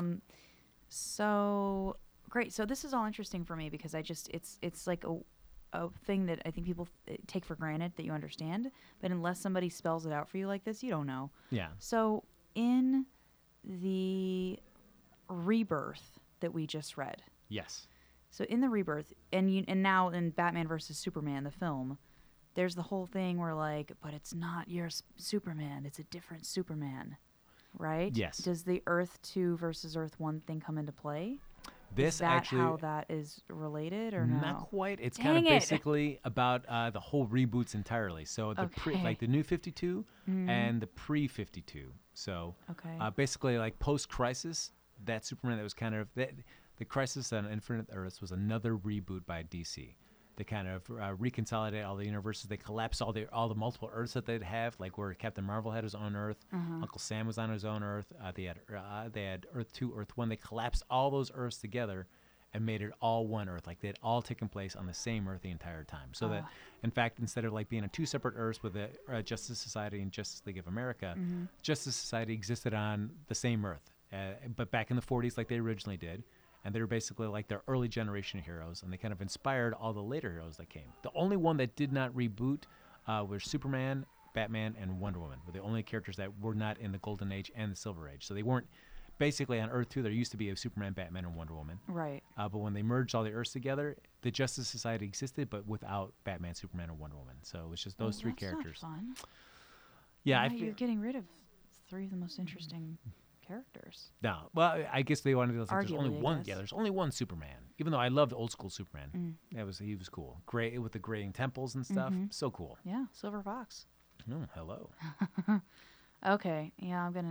So great. So this is all interesting for me because it's like a thing that I think people take for granted that you understand, but unless somebody spells it out for you like this, you don't know. Yeah. So in the Rebirth that we just read, Yes. so in the Rebirth, and now in Batman versus Superman, the film, there's the whole thing where like, but it's not your Superman, it's a different Superman, right? Yes. Does the Earth 2 versus Earth 1 thing come into play? This Is that actually how that is related or no? Not quite. It's kind of Dang it. basically about the whole reboots entirely. So the Okay. the new 52 and the pre 52. So Okay. basically like post Crisis, that Superman that was kind of the Crisis on Infinite Earths was another reboot by DC. They kind of reconsolidate all the universes. They collapse all the multiple Earths that they'd have, like where Captain Marvel had his own Earth, Uncle Sam was on his own Earth. They had Earth 2, Earth 1. They collapsed all those Earths together and made it all one Earth. Like they'd all taken place on the same Earth the entire time. So that, in fact, instead of like being on 2 separate Earths with the Justice Society and Justice League of America, Justice Society existed on the same Earth, but back in the 40s, like they originally did. And they were basically like their early generation heroes, and they kind of inspired all the later heroes that came. The only one that did not reboot was Superman, Batman, and Wonder Woman. Were the only characters that were not in the Golden Age and the Silver Age. So they weren't basically on Earth 2. There used to be a Superman, Batman, and Wonder Woman. Right. But when they merged all the Earths together, the Justice Society existed, but without Batman, Superman, and Wonder Woman. So it was just those 3 that's characters. Not fun. Yeah, I Now feel. you're getting rid of 3 of the most interesting characters. No, well, I guess they wanted to. Like, there's only Arguably, I one. guess. Yeah, there's only one Superman. Even though I loved old school Superman, he was cool. Gray with the graying temples and stuff. So cool. Yeah, Silver Fox. Oh, hello. Okay, yeah, I'm gonna need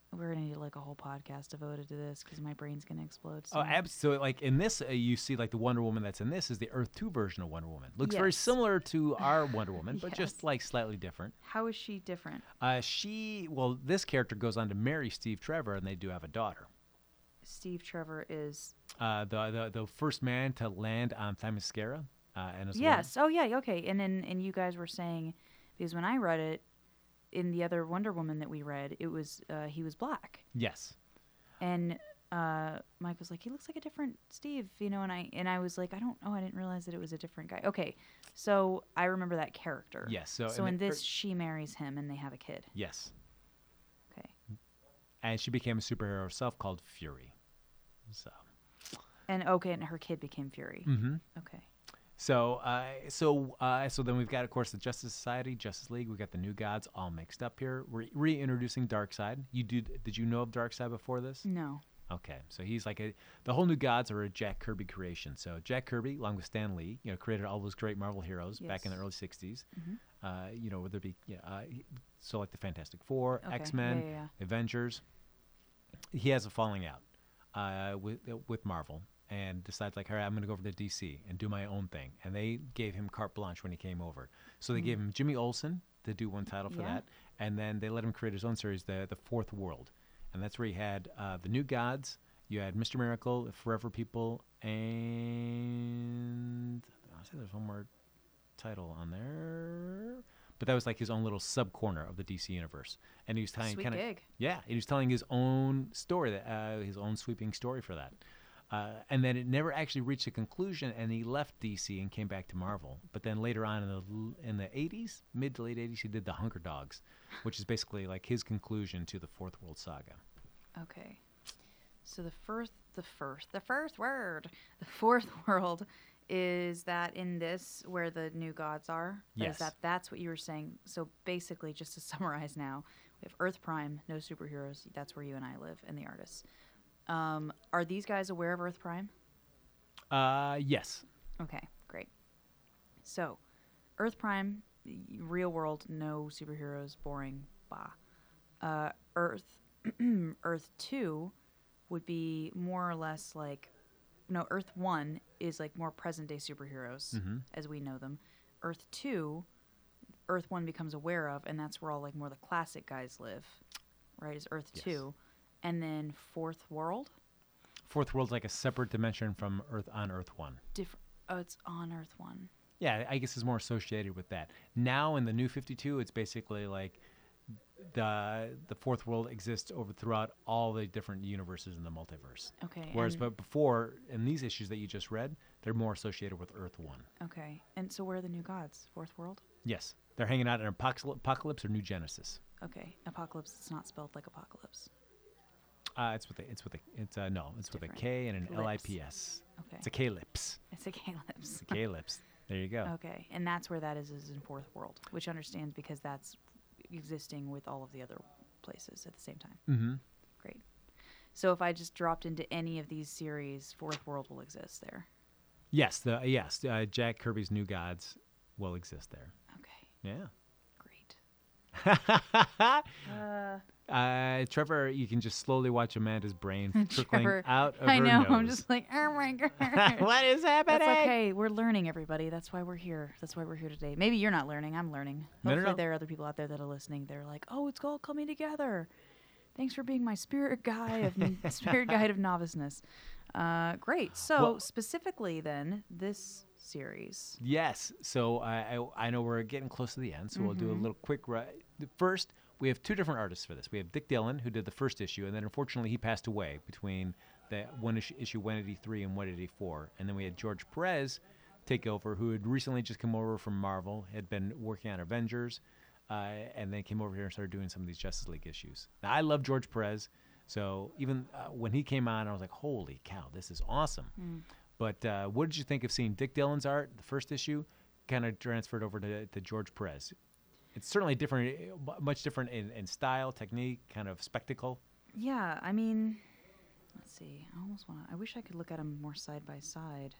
We're gonna need like a whole podcast devoted to this because my brain's gonna explode. Oh, soon. absolutely. Like in this, you see like the Wonder Woman that's in this is the Earth 2 version of Wonder Woman. Looks very Yes. similar to our Wonder Woman, but just Yes. like slightly different. How is she different? This character goes on to marry Steve Trevor, and they do have a daughter. Steve Trevor is The first man to land on Themyscira, and as yes. Oh yeah. Okay. And you guys were saying because when I read it in the other Wonder Woman that we read, it was he was black. Yes. And Mike was like, he looks like a different Steve, you know, and I was like, I don't know, I didn't realize that it was a different guy. Okay, so I remember that character. Yes. So in the- this, she marries him and they have a kid. yes, Okay. and she became a superhero herself called Fury. So. And her kid became Fury. Mm-hmm. Okay. So then we've got, of course, the Justice Society, Justice League. We've got the New Gods all mixed up here. We're reintroducing Darkseid. Did you know of Darkseid before this? No. Okay, so he's like the whole New Gods are a Jack Kirby creation. So Jack Kirby, along with Stan Lee, created all those great Marvel heroes back in the Yes. early '60s. Mhm. Whether it be so like the Fantastic Four, Okay. X-Men, Yeah. Avengers. He has a falling out with Marvel and decides like, all right, I'm going to go over to DC and do my own thing. And they gave him carte blanche when he came over. So they gave him Jimmy Olsen to do one title for Yeah. that, and then they let him create his own series, the Fourth World. And that's where he had the New Gods. You had Mr. Miracle, Forever People, and I say there's one more title on there. But that was like his own little sub corner of the DC universe, and he was telling Sweet gig. he was telling his own story, his own sweeping story for that. And then it never actually reached a conclusion, and he left DC and came back to Marvel. But then later on in the 80s, mid to late 80s, he did the Hunger Dogs, which is basically like his conclusion to the Fourth World Saga. Okay. So the fourth world is that in this where the New Gods are? Yes. That's what you were saying. So basically, just to summarize now, we have Earth Prime, no superheroes. That's where you and I live, and the artists. Are these guys aware of Earth Prime? Yes. Okay, great. So, Earth Prime, real world, no superheroes, boring, bah. Earth 2 would be more or less like, no, Earth 1 is like more present day superheroes Mhm. as we know them. Earth 2, Earth 1 becomes aware of, and that's where all like more the classic guys live, right? Is Earth Yes. 2. And then Fourth World? Fourth World's like a separate dimension from Earth 1. Oh, it's on Earth 1. Yeah, I guess it's more associated with that. Now in the New 52, it's basically like the Fourth World exists throughout all the different universes in the multiverse. Okay. Whereas, and- but before, in these issues that you just read, they're more associated with Earth 1. Okay. And so where are the New Gods? Fourth World? Yes, they're hanging out in Apocalypse or New Genesis. Okay. Apocalypse, it's not spelled like apocalypse. It's with a different. K and an Lips. LIPS. Okay. It's a K-lips. It's a calypse. It's a K-lips. There you go. Okay. And that's where that is in Fourth World, which understands because that's existing with all of the other places at the same time. Mm-hmm. Great. So if I just dropped into any of these series, Fourth World will exist there. Yes, Jack Kirby's New Gods will exist there. Okay. Yeah. Great. Trevor, you can just slowly watch Amanda's brain trickling Trevor, out of I her know. nose. I'm just like, oh my god. What is happening? That's okay. We're learning, everybody. That's why we're here. That's why we're here today. Maybe you're not learning. I'm learning. No, no, Hopefully no. there are other people out there that are listening. They're like, oh, it's all coming together. Thanks for being my spirit guide of noviceness. Great. So Well- specifically then, this series. Yes. So I know we're getting close to the end, so we'll do a Mm-hmm. little quick. First, we have two different artists for this. We have Dick Dillon, who did the first issue, and then unfortunately he passed away between the issue 183 and 184. And then we had George Perez take over, who had recently just come over from Marvel, had been working on Avengers, and then came over here and started doing some of these Justice League issues. Now, I love George Perez, so even when he came on, I was like, holy cow, this is awesome. But what did you think of seeing Dick Dillon's art, the first issue, kind of transferred over to George Perez? It's certainly different, much different in style, technique, kind of spectacle. Yeah, I mean, let's see. I wish I could look at them more side by side.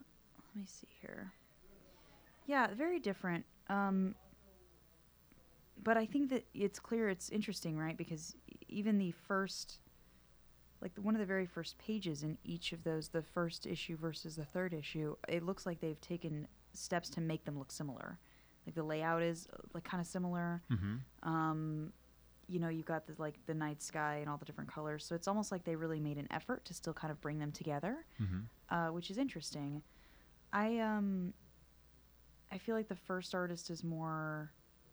Let me see here. Yeah, very different. but I think that it's clear, it's interesting, right? Because even the first, like one of the very first pages in each of those, the first issue versus the third issue, it looks like they've taken steps to make them look similar. Like the layout is like kind of similar. You know, you've got the night sky and all the different colors. So it's almost like they really made an effort to still kind of bring them together, which is interesting. I feel like the first artist is more.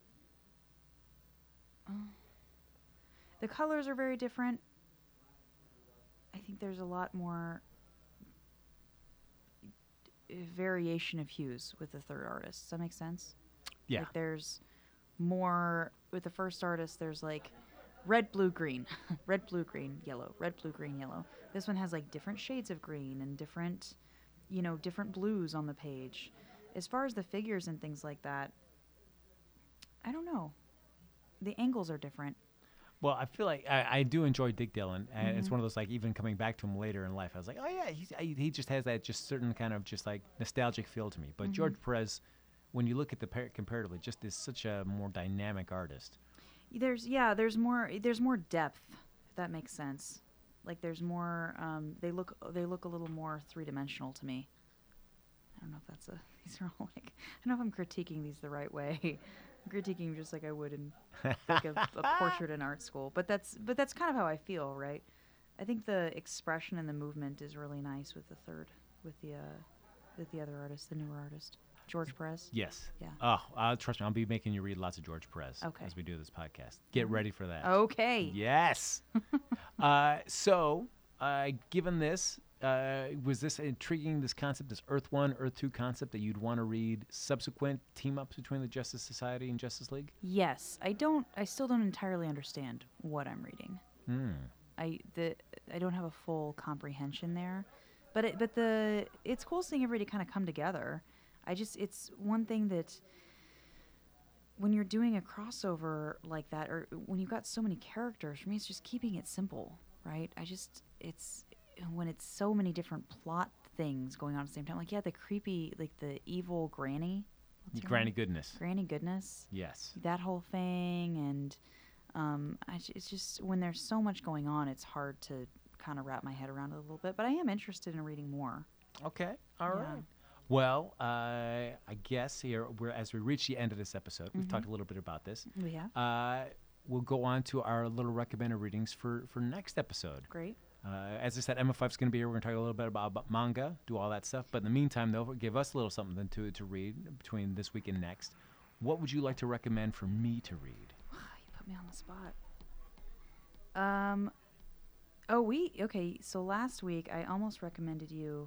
The colors are very different. I think there's a lot more variation of hues with the third artist. Does that make sense? Yeah. Like there's more with the first artist. There's like red, blue, green, red, blue, green, yellow, red, blue, green, yellow. This one has like different shades of green and different, different blues on the page. As far as the figures and things like that, I don't know. The angles are different. Well, I feel like I do enjoy Dick Dillon, and it's one of those, like, even coming back to him later in life, I was like, oh yeah, he just has that just certain kind of just like nostalgic feel to me. But George Perez, when you look at the comparatively, just is such a more dynamic artist. There's more depth, if that makes sense. Like there's more. They look a little more three-dimensional to me. I don't know if that's these are all like. I don't know if I'm critiquing these the right way. I'm critiquing just like I would in like a portrait in art school. But that's kind of how I feel, right? I think the expression and the movement is really nice with with the other artist, the newer artist, George Perez. Yes. Yeah. Oh, trust me, I'll be making you read lots of George Perez as we do this podcast. Get ready for that. Okay. Yes. So, given this, was this intriguing, this concept, this Earth 1, Earth 2 concept that you'd want to read subsequent team-ups between the Justice Society and Justice League? Yes. I still don't entirely understand what I'm reading. I don't have a full comprehension there. But it's cool seeing everybody kind of come together. It's one thing that when you're doing a crossover like that, or when you've got so many characters, for me it's just keeping it simple, right? It's when it's so many different plot things going on at the same time. Like, yeah, the creepy, like the evil granny. Granny Goodness. Granny Goodness. Yes. That whole thing, and it's just when there's so much going on, it's hard to kind of wrap my head around it a little bit. But I am interested in reading more. Okay. All right. Well, I guess here, as we reach the end of this episode, we've talked a little bit about this. We have. We'll go on to our little recommended readings for next episode. Great. As I said, Emma Fife's going to be here. We're going to talk a little bit about manga, do all that stuff. But in the meantime, though, give us a little something to read between this week and next. What would you like to recommend for me to read? You put me on the spot. Okay. So last week I almost recommended you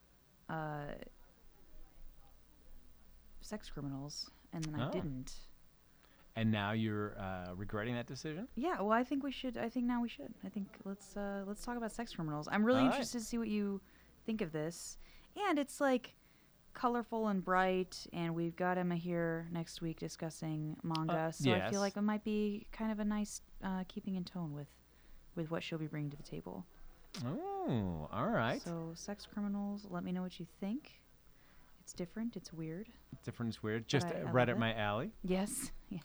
Sex Criminals, and then I didn't. And now you're regretting that decision? Yeah, well, I think we should. I think now we should. I think let's talk about Sex Criminals. I'm really interested to see what you think of this. And it's like colorful and bright, and we've got Emma here next week discussing manga. So I feel like it might be kind of a nice keeping in tone with what she'll be bringing to the table. Oh, all right. So Sex Criminals, let me know what you think. It's different. It's weird. Different is weird. Just I right love up my alley. Yes. Yeah.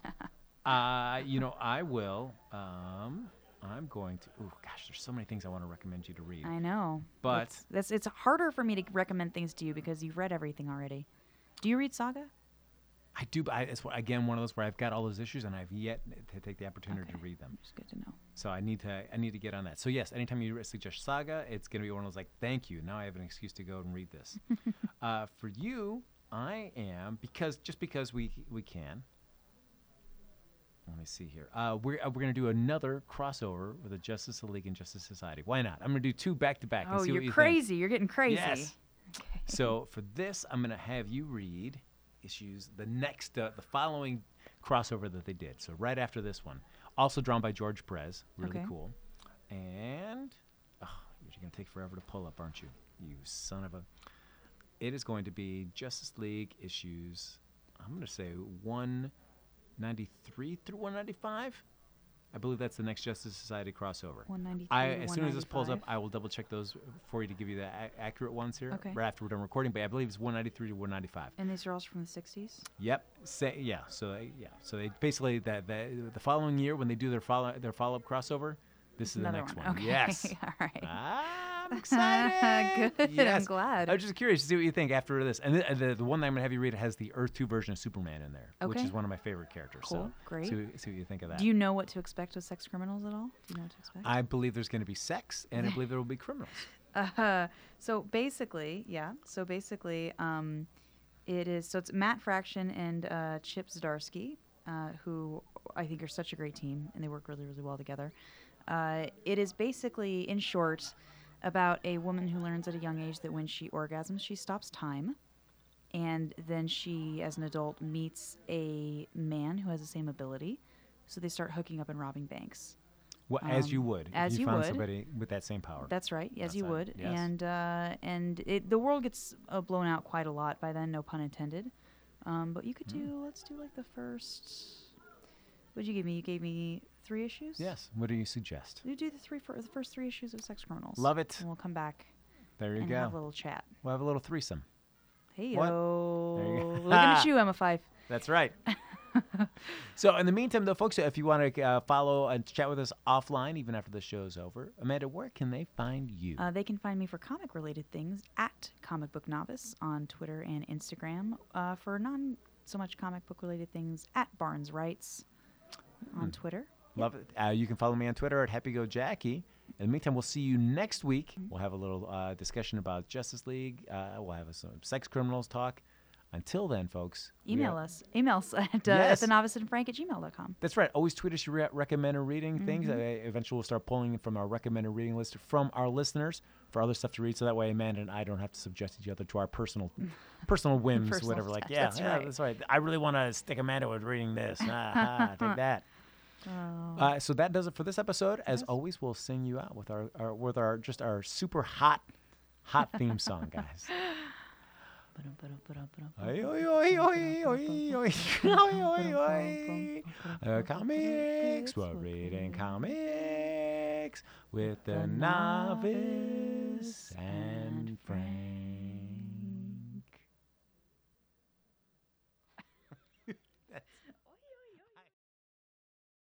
I will. I'm going to. Oh gosh, there's so many things I want to recommend you to read. I know. But it's harder for me to recommend things to you because you've read everything already. Do you read Saga? I do, but it's again one of those where I've got all those issues and I've yet to take the opportunity to read them. It's good to know. So I need to get on that. So yes, anytime you suggest Saga, it's going to be one of those like, thank you. Now I have an excuse to go and read this. For you, I am because we can. Let me see here. We're going to do another crossover with the Justice League and Justice Society. Why not? I'm going to do two back to back. Oh, you're crazy! You're getting crazy. Yes. Okay. So for this, I'm going to have you read issues the following crossover that they did. So right after this one, also drawn by George Perez, really cool. And you're going to take forever to pull up, aren't you? You son of a. It is going to be Justice League issues. I'm going to say 193 through 195. I believe that's the next Justice Society crossover. 193. As soon as this pulls up, 195. I will double check those for you to give you the accurate ones here. Okay. Right after we're done recording, but I believe it's 193 to 195. And these are also from the 60s. Yep. So they basically the following year when they do their follow up crossover, this is the Another next one. one. Okay. Yes. All right. I'm excited. Good. Yes. I'm glad. I was just curious to see what you think after this. And the one that I'm going to have you read has the Earth 2 version of Superman in there, which Okay. is one of my favorite characters. Cool. So Great. see what you think of that. Do you know what to expect with sex criminals at all? Do you know what to expect? I believe there's going to be sex, and I believe there will be criminals. So basically, it is. So it's Matt Fraction and Chip Zdarsky, who I think are such a great team, and they work really, really well together. It is basically, in short, about a woman who learns at a young age that when she orgasms, she stops time. And then she, as an adult, meets a man who has the same ability. So they start hooking up and robbing banks. Well, as you would. as if you found would. somebody with that same power. That's right, as you Outside, would. yes. And the world gets blown out quite a lot by then, no pun intended. But you could let's do like the first. What'd you give me? You gave me 3 issues? Yes. What do you suggest? You do the first 3 issues of Sex Criminals. Love it. And we'll come back There you and go. have a little chat. We'll have a little threesome. Hey, What? yo. There you go. Looking at you, Emma Fife. That's right. So in the meantime, though, folks, if you want to follow and chat with us offline, even after the show's over, Amanda, where can they find you? They can find me for comic-related things at Comic Book Novice on Twitter and Instagram. For non-so-much comic book-related things, at Barnes Writes on Twitter. Love it. You can follow me on Twitter at HappyGoJackie. In the meantime, we'll see you next week. We'll have a little discussion about Justice League. We'll have some sex criminals talk. Until then, folks. Email us at Yes. thenoviceandfrank@gmail.com. That's right. Always tweet us your recommended reading things. Eventually, we'll start pulling from our recommended reading list from our listeners for other stuff to read. So that way, Amanda and I don't have to subject each other to our personal whims, Personal whatever. Like, stuff. yeah, That's right. that's right. I really want to stick Amanda with reading this. Take that. So that does it for this episode. As always, we'll sing you out with our super hot theme song, guys. Oi, oi, oi, oi, oi, oi. Oi, oi, oi. Comics, we're reading comics with the novice and Frank.